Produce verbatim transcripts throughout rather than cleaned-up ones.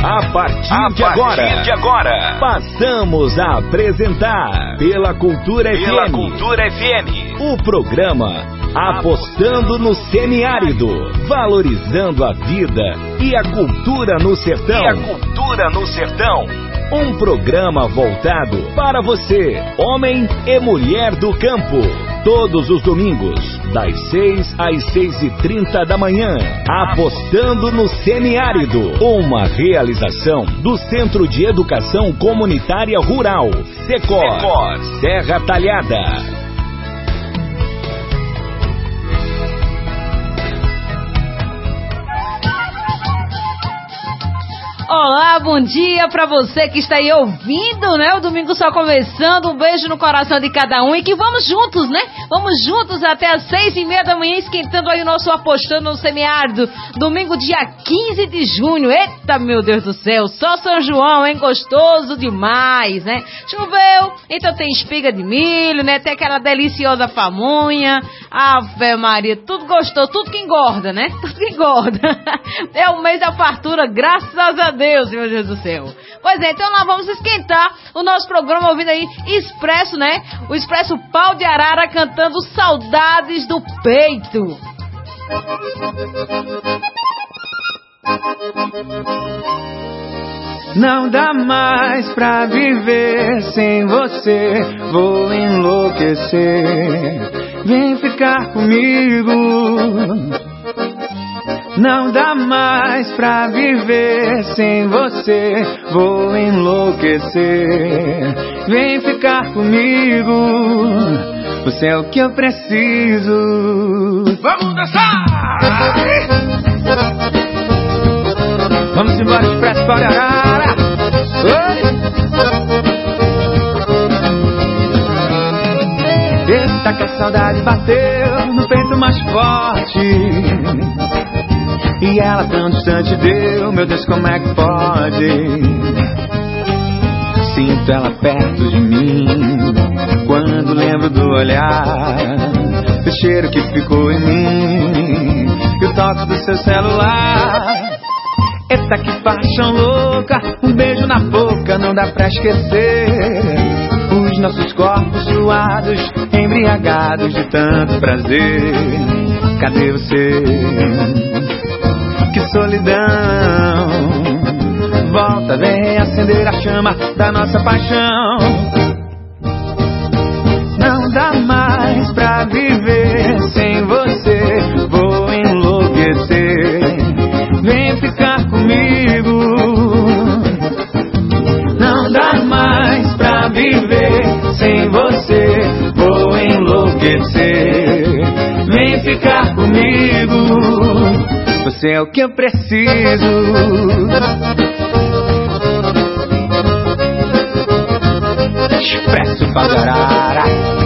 A partir, a de, partir agora, de agora, passamos a apresentar pela Cultura pela F M, Cultura F M, o programa Apostando no Semiárido, valorizando a vida e a cultura no sertão. E a cultura no sertão. Um programa voltado para você, homem e mulher do campo. Todos os domingos, das seis às seis e trinta da manhã. Apostando no Semiárido. Uma realização do Centro de Educação Comunitária Rural, Secor, Secor. Serra Talhada. Olá, bom dia pra você que está aí ouvindo, né? O domingo só começando, um beijo no coração de cada um e que vamos juntos, né? Vamos juntos até as seis e meia da manhã, esquentando aí o nosso Apostando no Semiárido. Domingo, dia quinze de junho. Eita, meu Deus do céu, só São João, hein? Gostoso demais, né? Choveu, então tem espiga de milho, né? Tem aquela deliciosa pamonha. Ave Maria, tudo gostoso, tudo que engorda, né? Tudo que engorda. É o mês da fartura, graças a Deus, meu Deus do céu. Pois é, então nós vamos esquentar o nosso programa ouvindo aí Expresso, né? O Expresso Pau de Arara cantando Saudades do Peito. Não dá mais pra viver sem você, vou enlouquecer, vem ficar comigo. Não dá mais pra viver sem você, vou enlouquecer, vem ficar comigo, você é o que eu preciso. Vamos dançar! Vamos embora, Expresso Pau de Arara. Oi! Eita que a saudade bateu no peito mais forte, e ela tão distante deu, meu Deus, como é que pode? Sinto ela perto de mim, quando lembro do olhar, do cheiro que ficou em mim, e o toque do seu celular. Eita que paixão louca, um beijo na boca, não dá pra esquecer. Os nossos corpos suados, embriagados de tanto prazer. Cadê você? Que solidão, volta, vem acender a chama da nossa paixão. Não dá mais pra viver sem você, vou enlouquecer, vem ficar comigo. Não dá mais pra viver sem você, vou enlouquecer, vem ficar comigo, você é o que eu preciso. Expresso Pau de Arara.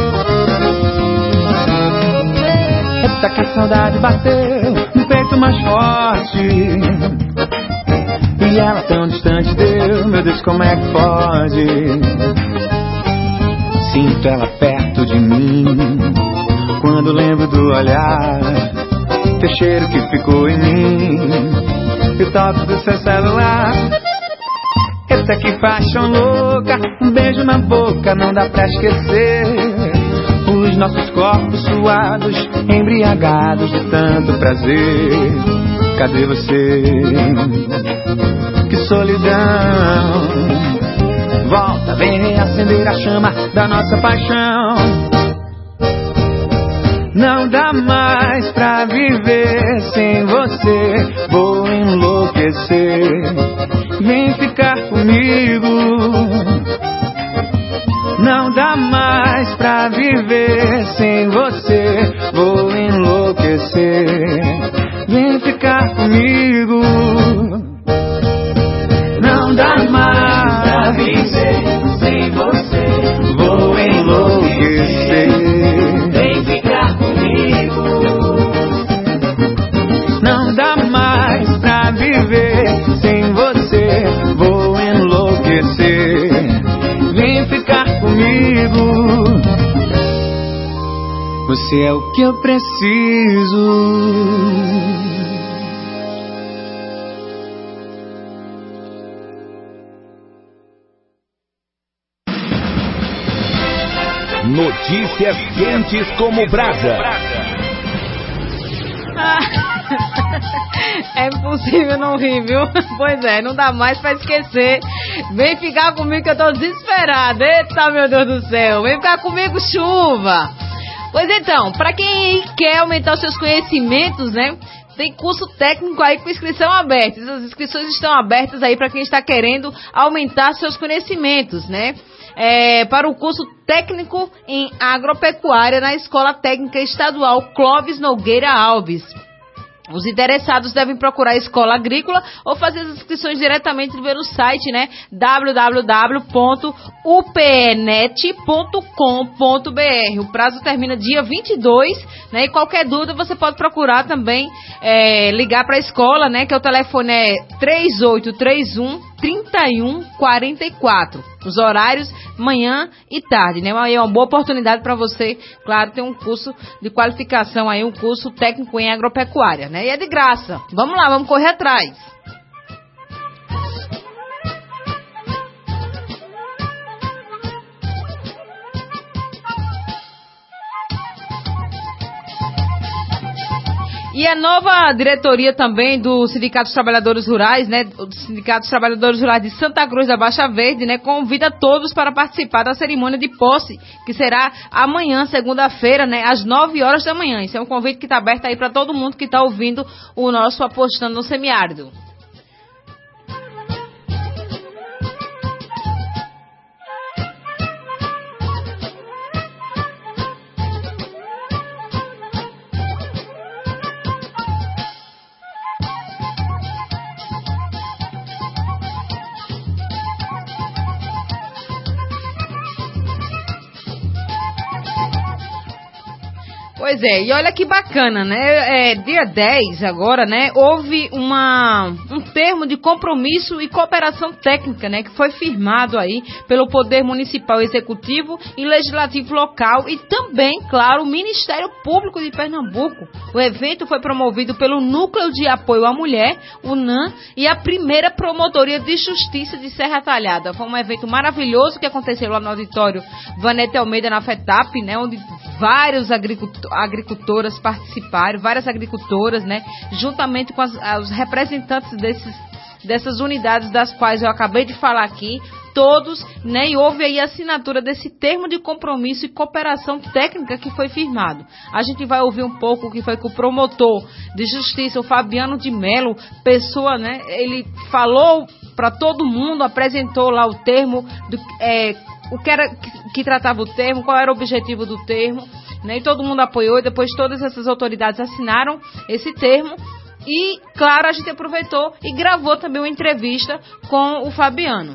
Eita que a saudade bateu no peito mais forte, e ela tão distante deu, meu Deus, como é que pode? Sinto ela perto de mim, quando lembro do olhar, teu cheiro que ficou em mim, e o toque do seu celular. Eita que paixão louca, um beijo na boca, não dá pra esquecer. Os nossos corpos suados, embriagados de tanto prazer. Cadê você? Que solidão, volta, vem acender a chama da nossa paixão. Não dá mais pra viver sem você, vou enlouquecer, vem ficar comigo. Não dá mais pra viver sem você, vou enlouquecer, vem ficar comigo. Não dá mais pra viver sem você, vou enlouquecer, vem ficar comigo. Não dá mais pra viver sem você, vou enlouquecer, vem ficar comigo, você é o que eu preciso. Notícias quentes como brasa. É impossível não rir, viu? Pois é, não dá mais pra esquecer. Vem ficar comigo que eu tô desesperada. Eita, meu Deus do céu. Vem ficar comigo, chuva. Pois então, pra quem quer aumentar os seus conhecimentos, né? Tem curso técnico aí com inscrição aberta. As inscrições estão abertas aí para quem está querendo aumentar seus conhecimentos, né? É, para o curso técnico em agropecuária na Escola Técnica Estadual Clóvis Nogueira Alves. Os interessados devem procurar a Escola Agrícola ou fazer as inscrições diretamente pelo site, né? w w w ponto u p e net ponto com ponto b r. O prazo termina dia vinte e dois, né? E qualquer dúvida você pode procurar também, é, ligar para a escola, né? Que o telefone é três oito três um, três um quatro quatro. Os horários, manhã e tarde, né? É uma boa oportunidade para você, claro, ter um curso de qualificação aí, um curso técnico em agropecuária, né? E é de graça. Vamos lá, vamos correr atrás. E a nova diretoria também do Sindicato dos Trabalhadores Rurais, né, do Sindicato dos Trabalhadores Rurais de Santa Cruz da Baixa Verde, né, convida todos para participar da cerimônia de posse, que será amanhã, segunda-feira, né, às nove horas da manhã. Isso é um convite que está aberto aí para todo mundo que está ouvindo o nosso Apostando no Semiárido. Pois é, e olha que bacana, né? É, dia dez agora, né? Houve uma, um termo de compromisso e cooperação técnica, né? Que foi firmado aí pelo Poder Municipal Executivo e Legislativo Local e também, claro, o Ministério Público de Pernambuco. O evento foi promovido pelo Núcleo de Apoio à Mulher, o N A M, e a primeira Promotoria de Justiça de Serra Talhada. Foi um evento maravilhoso que aconteceu lá no auditório Vanete Almeida, na FETAP, né? Onde vários agricultores agricultoras participaram, várias agricultoras, né, juntamente com as, os representantes desses, dessas unidades das quais eu acabei de falar aqui, todos, né, e houve aí a assinatura desse termo de compromisso e cooperação técnica que foi firmado. A gente vai ouvir um pouco o que foi que o promotor de justiça, o Fabiano de Melo, pessoa, né, ele falou para todo mundo, apresentou lá o termo, do, é, o que era que, que tratava o termo, qual era o objetivo do termo, né, e todo mundo apoiou, e depois todas essas autoridades assinaram esse termo, e, claro, a gente aproveitou e gravou também uma entrevista com o Fabiano.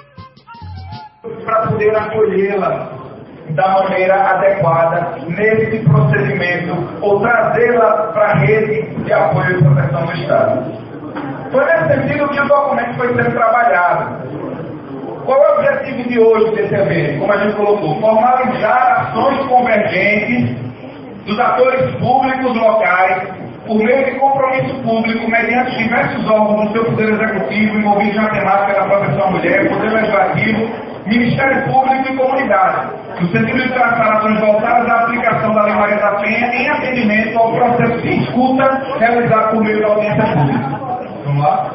Para poder acolhê-la da maneira adequada nesse procedimento, ou trazê-la para a rede de apoio e proteção do Estado. Foi nesse sentido que o documento foi sendo trabalhado. Qual é o objetivo de hoje desse evento? Como a gente colocou, formalizar ações convergentes dos atores públicos locais por meio de compromisso público mediante diversos órgãos do seu poder executivo envolvidos na temática da proteção à mulher, poder legislativo, Ministério Público e comunidade, no sentido de traçar ações voltadas à aplicação da Lei Maria da Penha em atendimento ao processo de escuta realizado por meio da audiência pública. Vamos lá?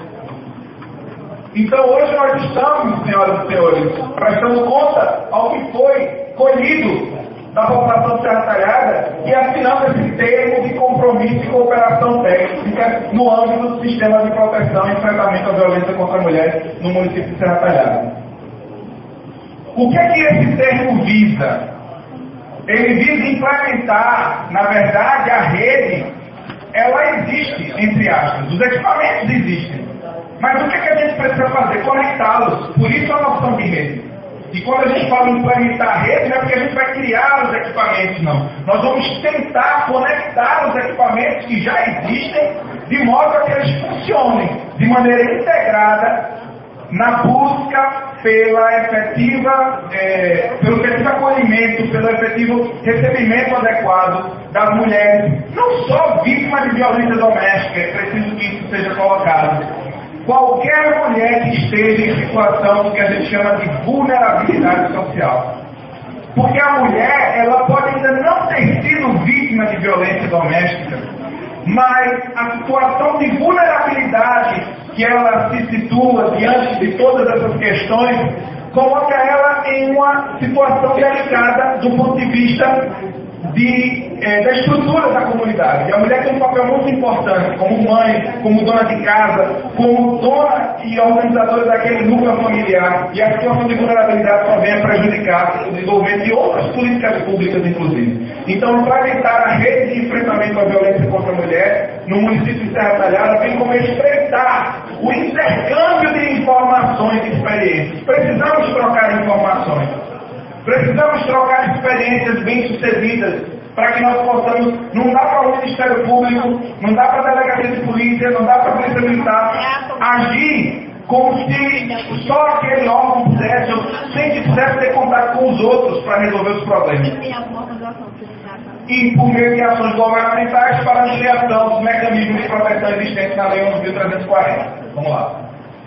Então hoje nós estamos, senhoras e senhores, prestando conta ao que foi colhido da população Serra Talhada e assinando esse termo de compromisso e cooperação técnica no âmbito do sistema de proteção e enfrentamento à violência contra a mulher no município de Serra Talhada. O que é que esse termo visa? Ele visa implementar, na verdade, a rede, ela existe, entre aspas, os equipamentos existem. Mas o que, é que a gente precisa fazer? Conectá-los. Por isso a noção de rede. E quando a gente fala em implementar a rede, não é porque a gente vai criar os equipamentos, não. Nós vamos tentar conectar os equipamentos que já existem, de modo a que eles funcionem de maneira integrada na busca pela efetiva, é, pelo efetivo acolhimento, pelo efetivo recebimento adequado das mulheres, não só vítimas de violência doméstica, é preciso que isso seja colocado. Qualquer mulher que esteja em situação do que a gente chama de vulnerabilidade social. Porque a mulher, ela pode ainda não ter sido vítima de violência doméstica, mas a situação de vulnerabilidade que ela se situa diante de todas essas questões, coloca ela em uma situação delicada do ponto de vista de, eh, da estrutura da comunidade. E a mulher tem um papel muito importante, como mãe, como dona de casa, como dona e organizadora daquele núcleo familiar. E a situação de vulnerabilidade também é prejudicar o desenvolvimento de outras políticas públicas, inclusive. Então, implementar a rede de enfrentamento à violência contra a mulher no município de Serra Talhada vem como estreitar o intercâmbio de informações e experiências. Precisamos trocar informações. Precisamos trocar experiências bem-sucedidas para que nós possamos. Não dá para o Ministério Público, não dá para a Delegacia de Polícia, não dá para a Polícia Militar agir como se só aquele órgão pudesse, sem que pudesse ter contato com os outros para resolver os problemas. E por meio de ações governamentais para a ampliação dos mecanismos de proteção existentes na Lei onze mil trezentos e quarenta. Vamos lá.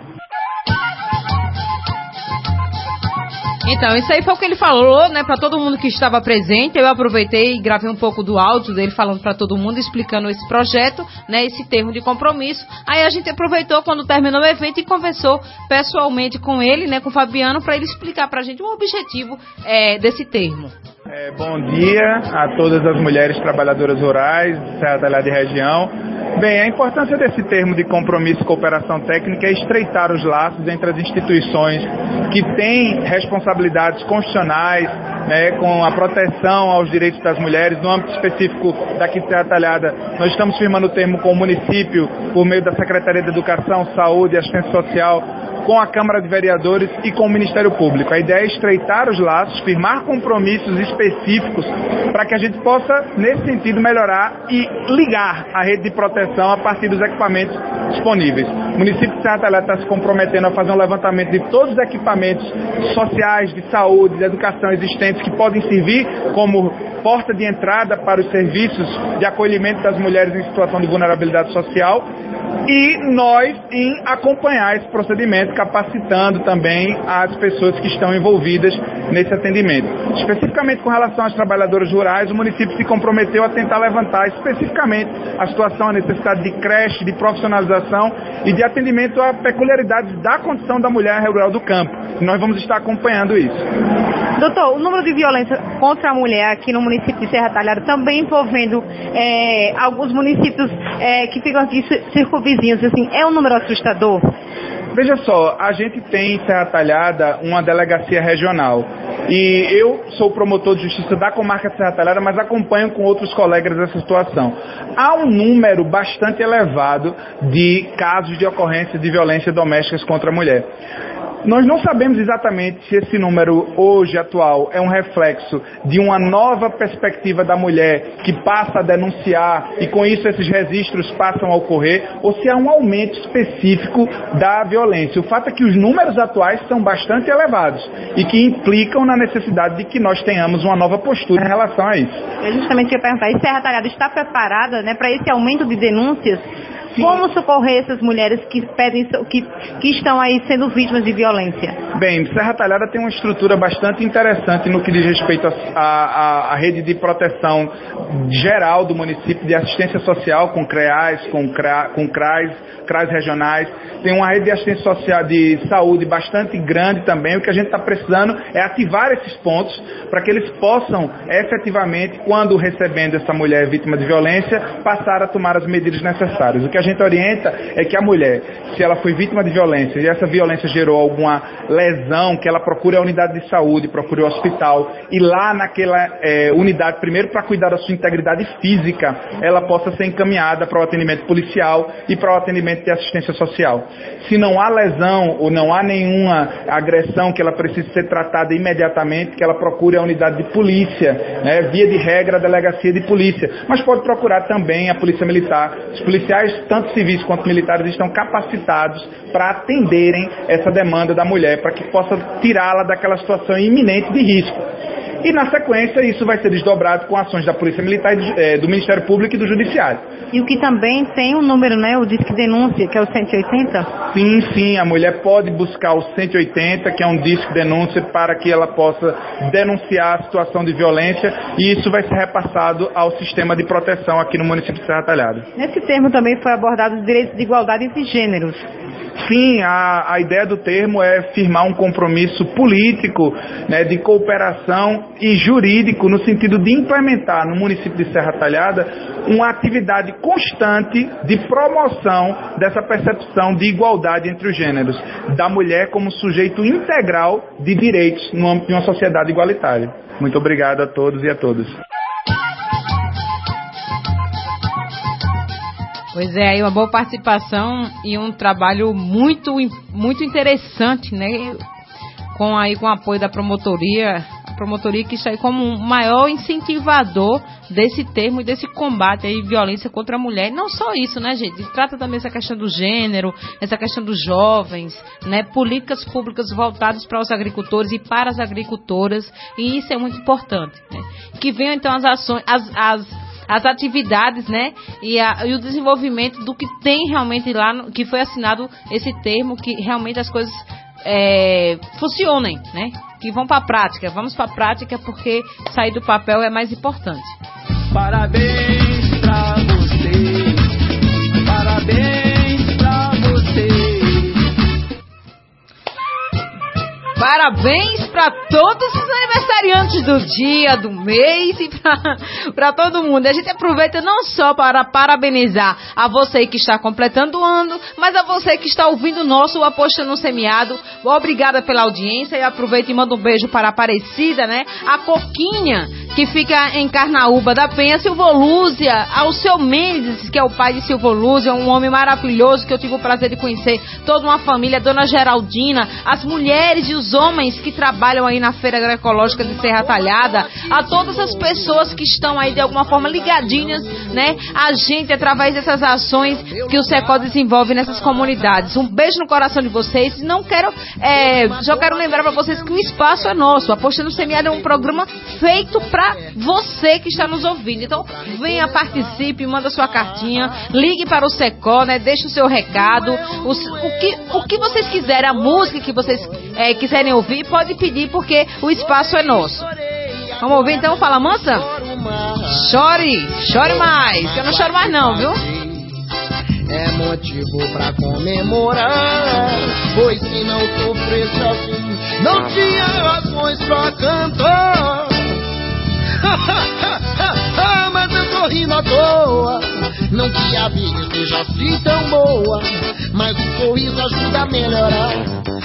Então, isso aí foi o que ele falou, né, para todo mundo que estava presente. Eu aproveitei e gravei um pouco do áudio dele falando para todo mundo, explicando esse projeto, né, esse termo de compromisso. Aí a gente aproveitou quando terminou o evento e conversou pessoalmente com ele, né, com o Fabiano, para ele explicar para a gente o objetivo é, desse termo. É, bom dia a todas as mulheres trabalhadoras rurais de Serra Talhada e região. Bem, a importância desse termo de compromisso e cooperação técnica é estreitar os laços entre as instituições que têm responsabilidades constitucionais, né, com a proteção aos direitos das mulheres. No âmbito específico daqui de Serra Talhada, nós estamos firmando o termo com o município, por meio da Secretaria de Educação, Saúde e Assistência Social, com a Câmara de Vereadores e com o Ministério Público. A ideia é estreitar os laços, firmar compromissos específicos para que a gente possa, nesse sentido, melhorar e ligar a rede de proteção a partir dos equipamentos disponíveis. O município de Serra Talhada está se comprometendo a fazer um levantamento de todos os equipamentos sociais, de saúde, de educação existentes que podem servir como porta de entrada para os serviços de acolhimento das mulheres em situação de vulnerabilidade social, e nós em acompanhar esse procedimento, capacitando também as pessoas que estão envolvidas nesse atendimento. Especificamente com relação às trabalhadoras rurais, o município se comprometeu a tentar levantar especificamente a situação, a necessidade de creche, de profissionalização e de atendimento a peculiaridades da condição da mulher rural do campo. E nós vamos estar acompanhando isso. Doutor, o número de violência contra a mulher aqui no município de Serra Talhada, também envolvendo é, alguns municípios é, que ficam aqui circunvizinhos, assim, é um número assustador? Veja só, a gente tem em Serra Talhada uma delegacia regional e eu sou promotor de justiça da comarca de Serra Talhada, mas acompanho com outros colegas essa situação. Há um número bastante elevado de casos de ocorrência de violência doméstica contra a mulher. Nós não sabemos exatamente se esse número hoje atual é um reflexo de uma nova perspectiva da mulher que passa a denunciar e com isso esses registros passam a ocorrer, ou se há um aumento específico da violência. O fato é que os números atuais são bastante elevados e que implicam na necessidade de que nós tenhamos uma nova postura em relação a isso. Eu justamente ia perguntar, e Serra Talhada está preparada, né, para esse aumento de denúncias? Sim. Como socorrer essas mulheres que, pedem, que, que estão aí sendo vítimas de violência? Bem, Serra Talhada tem uma estrutura bastante interessante no que diz respeito à rede de proteção geral do município, de assistência social com CREAS, com, CRA, com CRAS, CRAS regionais. Tem uma rede de assistência social de saúde bastante grande também. O que a gente está precisando é ativar esses pontos para que eles possam efetivamente, quando recebendo essa mulher vítima de violência, passar a tomar as medidas necessárias. O que a gente orienta é que a mulher, se ela foi vítima de violência e essa violência gerou alguma lesão, que ela procure a unidade de saúde, procure o hospital e lá naquela é, unidade, primeiro para cuidar da sua integridade física, ela possa ser encaminhada para o atendimento policial e para o atendimento de assistência social. Se não há lesão ou não há nenhuma agressão que ela precise ser tratada imediatamente, que ela procure a unidade de polícia, né, via de regra a delegacia de polícia, mas pode procurar também a polícia militar. Os policiais, tanto civis quanto militares, estão capacitados para atenderem essa demanda da mulher, para que possa tirá-la daquela situação iminente de risco. e na sequência isso vai ser desdobrado com ações da Polícia Militar, e do Ministério Público e do Judiciário. E o que também tem um número, né, o Disque Denúncia, que é o cento e oitenta? Sim, sim, a mulher pode buscar o cento e oitenta, que é um Disque Denúncia, para que ela possa denunciar a situação de violência, e isso vai ser repassado ao sistema de proteção aqui no município de Serra Talhada. Nesse termo também foi abordado os direitos de igualdade entre gêneros. Sim, a, a ideia do termo é firmar um compromisso político, né, de cooperação e jurídico no sentido de implementar no município de Serra Talhada uma atividade constante de promoção dessa percepção de igualdade entre os gêneros, da mulher como sujeito integral de direitos no âmbito de uma sociedade igualitária. Muito obrigado a todos e a todas. Pois é, aí uma boa participação e um trabalho muito, muito interessante, né? Com, aí, com o apoio da promotoria, a promotoria que está aí como um maior incentivador desse termo e desse combate aí, violência contra a mulher. E não só isso, né, gente? Trata também essa questão do gênero, essa questão dos jovens, né? Políticas públicas voltadas para os agricultores e para as agricultoras, e isso é muito importante, né? Que venham então as ações, as, as as atividades, né, e, a, e o desenvolvimento do que tem realmente lá, no, que foi assinado esse termo, que realmente as coisas é, funcionem, né, que vão para a prática. Vamos para a prática, porque sair do papel é mais importante. Parabéns pra você, parabéns pra você. Parabéns para todos os aniversariantes do dia, do mês e para todo mundo. A gente aproveita não só para parabenizar a você que está completando o ano, mas a você que está ouvindo o nosso Apostando no Semiado. Obrigada pela audiência, e aproveita e manda um beijo para a Aparecida, né? A Coquinha, que fica em Carnaúba da Penha, Silvolúzia, ao seu Mendes, que é o pai de Silvolúzia, um homem maravilhoso que eu tive o prazer de conhecer, toda uma família, Dona Geraldina, as mulheres e os homens que trabalham aí na Feira Agroecológica de Serra Talhada, a todas as pessoas que estão aí de alguma forma ligadinhas, né, a gente através dessas ações que o SECOL desenvolve nessas comunidades. Um beijo no coração de vocês. Não quero, é, só quero lembrar para vocês que o espaço é nosso. Apostando no Semiado é um programa feito para você que está nos ouvindo. Então venha, participe, manda sua cartinha, ligue para o SECOL, né, deixe o seu recado, o, o, que, o que vocês quiserem, a música que vocês é, quiserem ouvir, pode pedir, porque o espaço é nosso. Vamos ouvir então? Fala, Mansa? Chore, chore mais, que eu não choro mais não, viu? É motivo pra comemorar, pois se não sofresse assim, não tinha razões pra cantar. Mas eu tô rindo à toa, não que a vida seja assim tão boa, mas o sorriso ajuda a melhorar.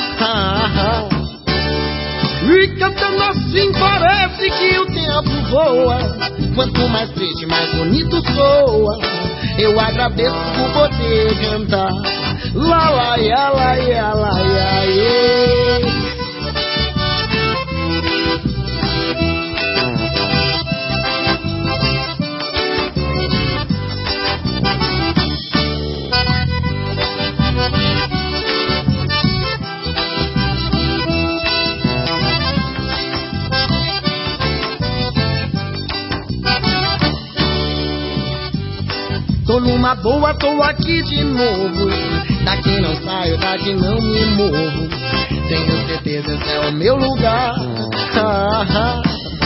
E cantando assim parece que o tempo voa, quanto mais triste, mais bonito soa. Eu agradeço por poder cantar. Lá, lá, ia, lá, ia, lá, ia, ia. Tô numa boa, tô aqui de novo. Daqui não saio, daqui não me movo. Tenho certeza esse é o meu lugar. Ah, ah.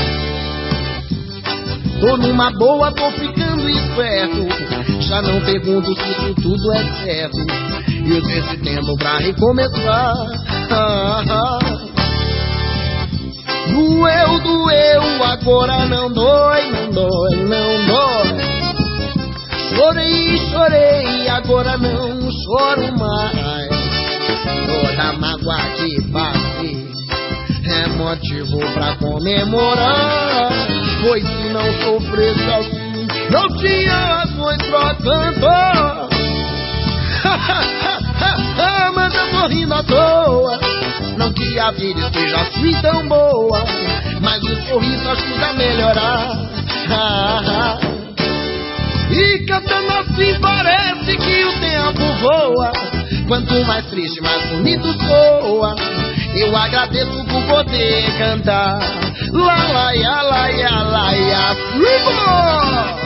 Tô numa boa, tô ficando esperto. Já não pergunto se isso tudo é certo. E uso esse tempo pra recomeçar. Ah, ah. Doeu, doeu, agora não dói, não dói, não dói. Chorei, chorei, agora não choro mais. Toda mágoa que passei é motivo pra comemorar, pois se não sofresse assim, não tinha razões pra cantar. Mas eu tô rindo à toa, não que a vida esteja assim tão boa, mas o sorriso ajuda a melhorar. E cantando assim parece que o tempo voa, quanto mais triste, mais bonito soa. eu agradeço por poder cantar. Lá, lá, ia, lá, ia, lá, ia, Friburgo!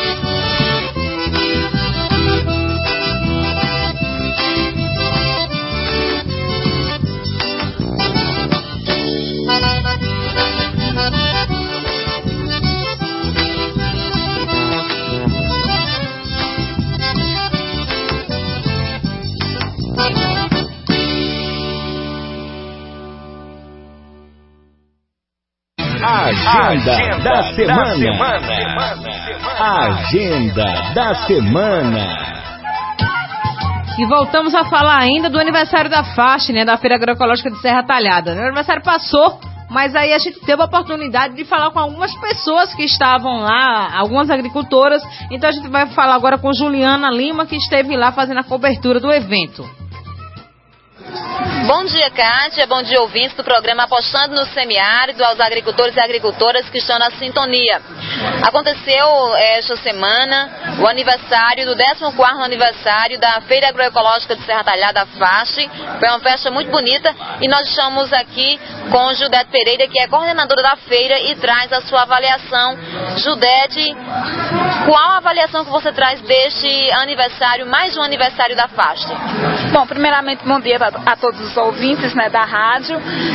Agenda, Agenda da, da semana. semana. Agenda da semana. E voltamos a falar ainda do aniversário da F A S T, né, da Feira Agroecológica de Serra Talhada. O aniversário passou, mas aí a gente teve a oportunidade de falar com algumas pessoas que estavam lá, algumas agricultoras. Então a gente vai falar agora com Juliana Lima, que esteve lá fazendo a cobertura do evento. Bom dia, Kátia. Bom dia, ouvintes do programa Apostando no Semiárido, aos agricultores e agricultoras que estão na sintonia. Aconteceu esta semana o aniversário do décimo quarto aniversário da Feira Agroecológica de Serra Talhada, F A S T. Foi uma festa muito bonita e nós estamos aqui com Judete Pereira, que é coordenadora da feira e traz a sua avaliação. Judete, qual a avaliação que você traz deste aniversário, mais um aniversário da F A S T? Bom, primeiramente, bom dia a todos os ouvintes, né, da rádio.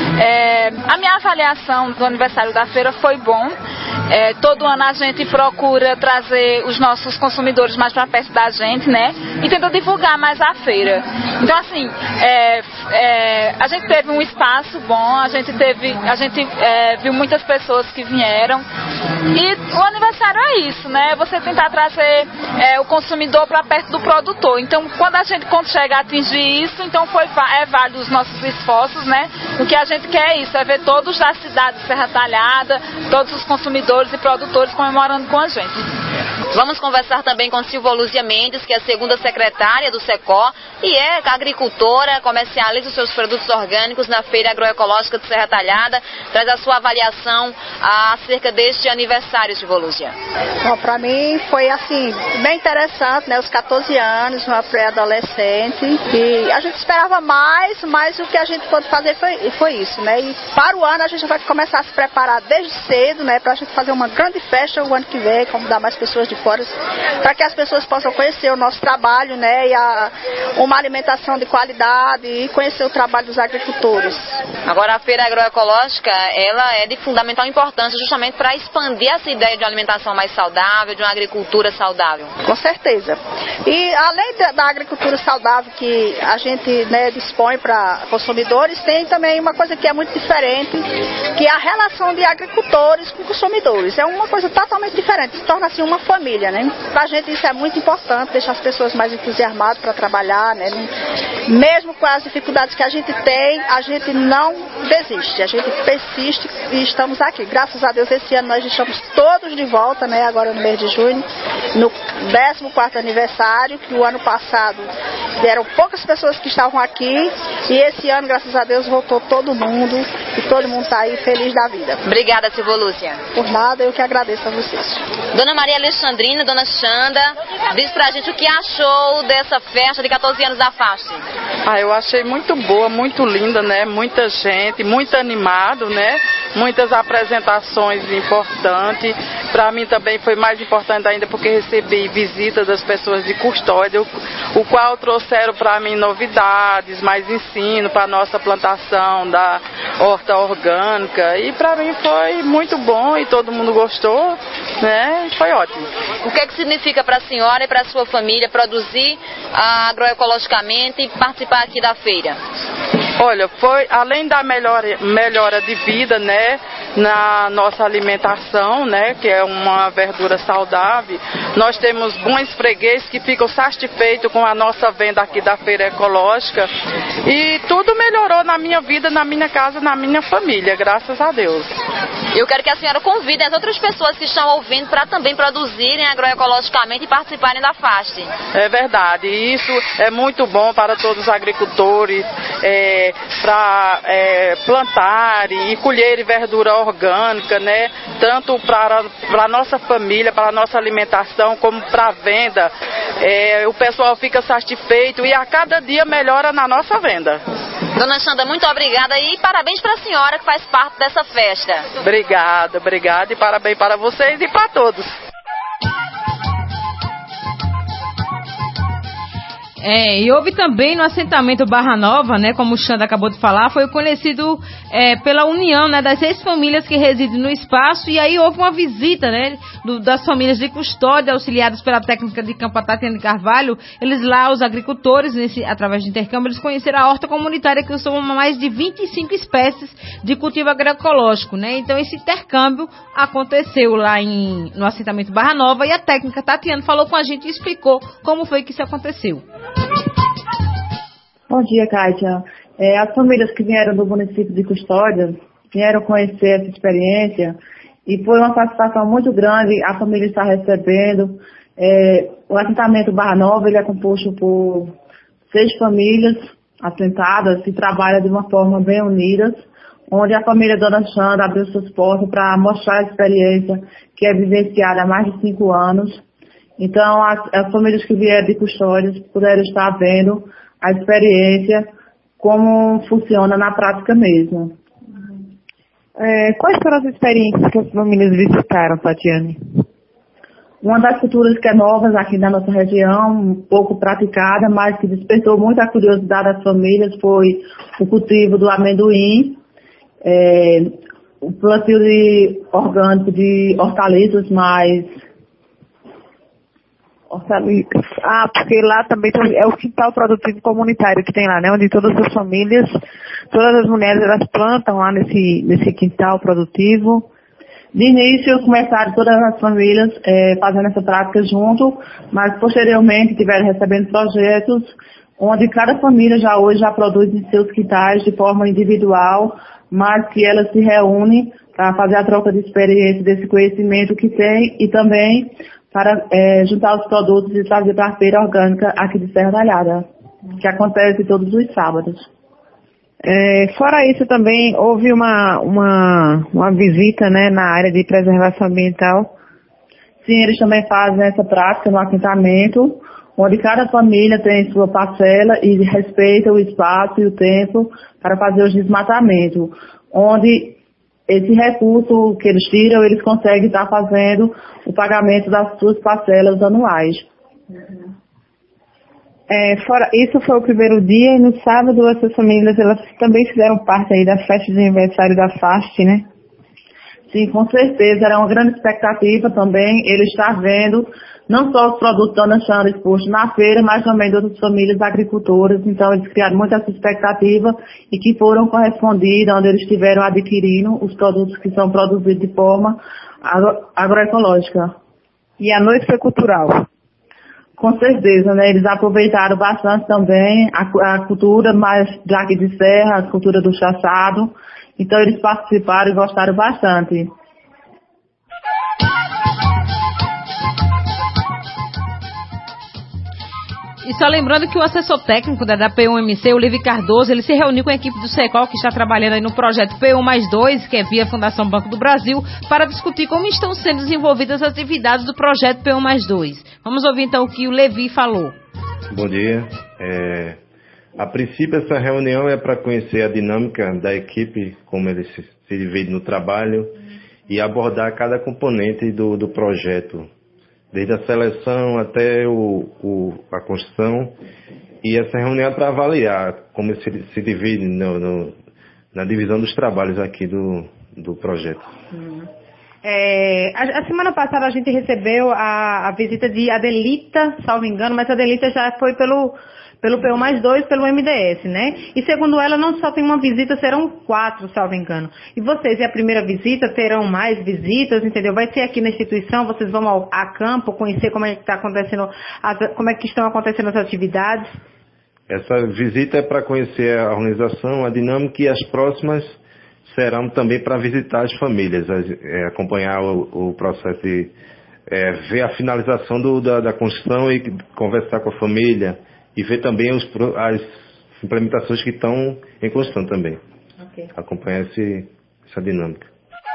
É, a minha avaliação do aniversário da feira foi bom. É, todo ano a gente procura trazer os nossos consumidores mais para perto da gente, né? E tenta divulgar mais a feira. Então, assim, é, é, a gente teve um espaço bom, a gente teve, a gente é, viu muitas pessoas que vieram. E o aniversário é isso, né? Você tentar trazer é, o consumidor para perto do produtor. Então, quando a gente consegue atingir isso, então foi, é válido os nossos esforços, né? O que a gente quer é isso, é ver todos da cidade de Serra Talhada, todos os consumidores e produtores comemorando com a gente. Vamos conversar também com Silvia Lúcia Mendes, que é a segunda secretária do SECOR e é agricultora, comercializa os seus produtos orgânicos na Feira Agroecológica de Serra Talhada. Traz a sua avaliação acerca deste aniversário, Silvia Lúcia. Bom, para mim foi assim, bem interessante, né? Os catorze anos, uma pré-adolescente, e a gente esperava mais, mas o que a gente pôde fazer foi, foi isso, né? E para o ano a gente vai começar a se preparar desde cedo, né? Para a gente fazer uma grande festa o ano que vem, convidar mais pessoas de fora, para que as pessoas possam conhecer o nosso trabalho, né? E a, uma alimentação de qualidade e conhecer o trabalho dos agricultores. Agora a Feira Agroecológica, ela é de fundamental importância justamente para expandir essa ideia de uma alimentação mais saudável, de uma agricultura saudável. Com certeza. E além da, da agricultura saudável que a gente, né, dispõe para consumidores, tem também uma coisa que é muito diferente, que é a relação de agricultores com consumidores. É uma coisa totalmente diferente, se torna assim uma família, né? Para a gente isso é muito importante, deixar as pessoas mais entusiasmadas para trabalhar, né? Mesmo com as dificuldades que a gente tem, a gente não desiste, a gente persiste e estamos aqui. Graças a Deus esse ano nós estamos todos de volta, né? Agora no mês de junho, no décimo quarto aniversário, que o ano passado eram poucas pessoas que estavam aqui e esse ano, graças a Deus, voltou todo mundo e todo mundo está aí feliz da vida. Obrigada, Silvia Lúcia. Por nada, eu que agradeço a vocês. Dona Maria Alexandrina, Dona Xanda, diz pra gente o que achou dessa festa de catorze anos da F A S T. Ah, eu achei muito boa, muito linda, né? Muita gente, muito animado, né? Muitas apresentações importantes. Para mim também foi mais importante ainda porque recebi visita das pessoas de custódia, o, o qual trouxeram para mim novidades, mais ensino para a nossa plantação da horta orgânica. E para mim foi muito bom e todo mundo gostou, né? Foi ótimo. O que é que significa para a senhora e para a sua família produzir ah, agroecologicamente e participar aqui da feira? Olha, foi além da melhora, melhora de vida, né, na nossa alimentação, né, que é uma verdura saudável, nós temos bons fregueses que ficam satisfeitos com a nossa venda aqui da Feira Ecológica e tudo melhorou na minha vida, na minha casa, na minha família, graças a Deus. Eu quero que a senhora convide as outras pessoas que estão ouvindo para também produzirem agroecologicamente e participarem da F A S T. É verdade, isso é muito bom para todos os agricultores, é, para é, plantar e colher verdura orgânica, né? Tanto para a nossa família, para a nossa alimentação, como para a venda. É, o pessoal fica satisfeito e a cada dia melhora na nossa venda. Dona Xanda, muito obrigada e parabéns para a senhora que faz parte dessa festa. Obrigada, obrigada e parabéns para vocês e para todos. É, e houve também no assentamento Barra Nova, né, como o Xanda acabou de falar, foi conhecido é, pela união, né, das seis famílias que residem no espaço, e aí houve uma visita, né, do, das famílias de custódia, auxiliadas pela técnica de campo Tatiana Carvalho. Eles lá, os agricultores, nesse, através de intercâmbio, eles conheceram a horta comunitária, que são mais de vinte e cinco espécies de cultivo agroecológico, né, então esse intercâmbio aconteceu lá em, no assentamento Barra Nova, e a técnica Tatiana falou com a gente e explicou como foi que isso aconteceu. Bom dia, Kátia. É, as famílias que vieram do município de Custódia vieram conhecer essa experiência e foi uma satisfação muito grande. A família está recebendo. É, o assentamento Barra Nova ele é composto por seis famílias assentadas e trabalha de uma forma bem unida, onde a família Dona Xanda abriu seus portas para mostrar a experiência que é vivenciada há mais de cinco anos. Então, as, as famílias que vieram de Custódias puderam estar vendo a experiência, como funciona na prática mesmo. É, quais foram as experiências que as famílias visitaram, Tatiane? Uma das culturas que é nova aqui na nossa região, um pouco praticada, mas que despertou muita curiosidade das famílias, foi o cultivo do amendoim, é, o plantio de orgânico de hortaliças mais... Hortaliças. Ah, porque lá também é o quintal produtivo comunitário que tem lá, né? Onde todas as famílias, todas as mulheres, elas plantam lá nesse, nesse quintal produtivo. De início, começaram todas as famílias é, fazendo essa prática junto, mas posteriormente tiveram recebendo projetos onde cada família já hoje já produz em seus quintais de forma individual, mas que elas se reúnem para fazer a troca de experiência desse conhecimento que tem e também para é, juntar os produtos e trazer para a feira orgânica aqui de Serra Talhada, que acontece todos os sábados. É, fora isso também houve uma, uma, uma visita, né, na área de preservação ambiental. Sim, eles também fazem essa prática no assentamento, onde cada família tem sua parcela e respeita o espaço e o tempo para fazer o desmatamento, onde esse recurso que eles tiram, eles conseguem estar fazendo o pagamento das suas parcelas anuais. Uhum. É, fora, isso foi o primeiro dia e no sábado essas famílias elas também fizeram parte aí da festa de aniversário da FAST, né? Sim, com certeza, era uma grande expectativa também ele estar vendo não só os produtos da Dona Xanda expostos na feira, mas também de outras famílias agricultoras. Então eles criaram muita essa expectativa e que foram correspondidas, onde eles estiveram adquirindo os produtos que são produzidos de forma agro- agroecológica. E a noite foi cultural? Com certeza, né? Eles aproveitaram bastante também a, a cultura mais de aqui de Serra, a cultura do chachado. Então eles participaram e gostaram bastante. E só lembrando que o assessor técnico da, da P um M C, o Livre Cardoso, ele se reuniu com a equipe do SECOL, que está trabalhando aí no projeto P um mais dois, que é via Fundação Banco do Brasil, para discutir como estão sendo desenvolvidas as atividades do projeto P um mais dois. Vamos ouvir então o que o Levi falou. Bom dia. É, a princípio, essa reunião é para conhecer a dinâmica da equipe, como eles se, se dividem no trabalho, e abordar cada componente do, do projeto, desde a seleção até o, o, a construção, e essa reunião é para avaliar como se, se divide no, no, na divisão dos trabalhos aqui do, do projeto. Hum. É, a, a semana passada a gente recebeu a, a visita de Adelita, salvo engano, mas a Adelita já foi pelo, pelo P um mais dois, pelo M D S, né? E segundo ela, não só tem uma visita, serão quatro, salvo engano. E vocês, é a primeira visita, terão mais visitas, entendeu? Vai ser aqui na instituição, vocês vão ao, a campo, conhecer como é que está acontecendo, as, como é que estão acontecendo as atividades? Essa visita é para conhecer a organização, a dinâmica, e as próximas serão também para visitar as famílias, é, acompanhar o, o processo de é, ver a finalização do, da, da construção e conversar com a família e ver também os, as implementações que estão em construção também. Okay. Acompanhar esse, essa dinâmica.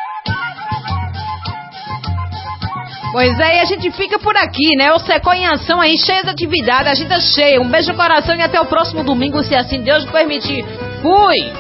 Pois é, e a gente fica por aqui, né? O SECOL em ação aí, cheio de atividade, agenda cheia. Um beijo no coração e até o próximo domingo, se assim Deus permitir. Fui!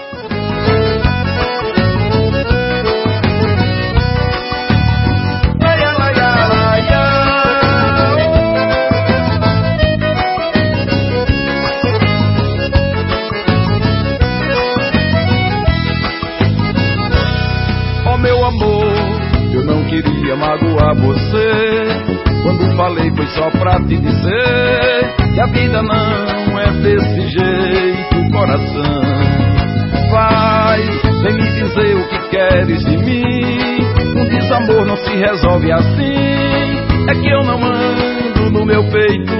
Oh meu amor, eu não queria magoar você. Quando falei foi só pra te dizer que a vida não é desse jeito, coração. Vai, vem me dizer o que queres de mim. Um desamor não se resolve assim. É que eu não ando no meu peito.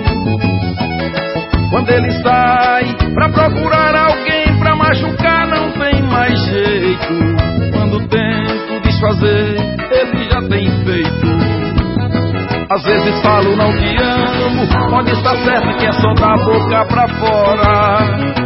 Quando ele sai pra procurar alguém pra machucar, não tem mais jeito. Quando tento desfazer, ele já tem feito. Às vezes falo não te amo, pode estar certo que é só da boca pra fora.